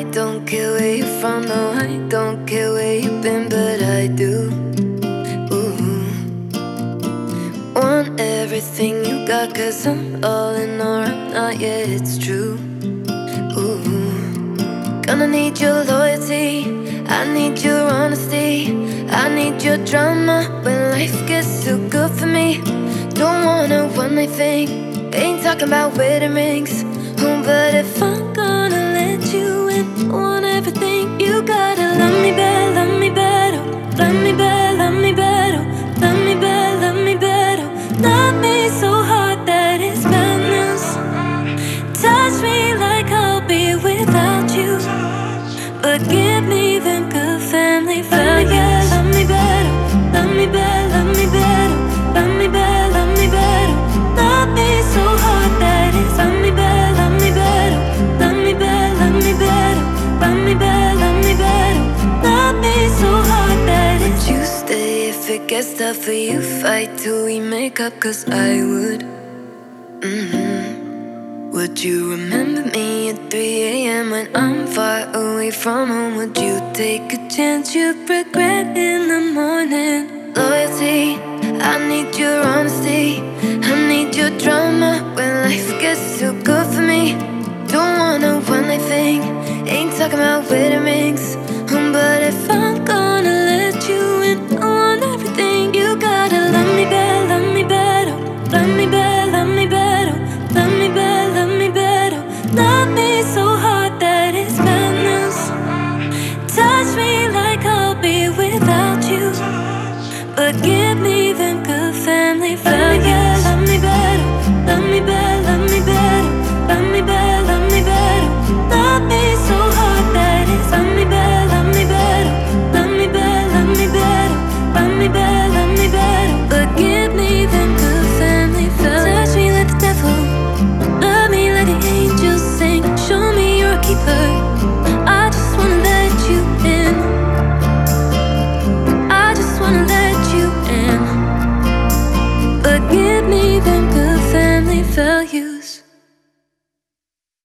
don't care where you're from, no, I don't care where you've been, but I do. Ooh. Want everything you got, 'cause I'm all in or I'm not, yeah, it's true. Ooh. Gonna need your loyalty, I need your honesty, I need your drama when life gets too good for me. Don't want a one-night thing, ain't talking about wedding rings. But if I'm gonna let you in, want everything, you gotta love me better, love me better, love me better, love me better, love me better, love me better. Love me so hard that it's madness. Touch me like I'll be without you, but give me them good family values. Love me better, love me better, love me better, love me better, love me better. Love me so hard that it's love me better, love me better, love me better, love me better, love me better, love me better. Love me so hard that it's. Would you stay if it gets tough for you? Fight till we make up, 'cause I would. Would you remember me at 3 a.m. when I'm far away from home? Would you take a chance you'd regret in the morning? Loyalty, I need your honesty, I need your drama when life gets too good for me. Don't want a one-night thing, ain't talking about wedding rings.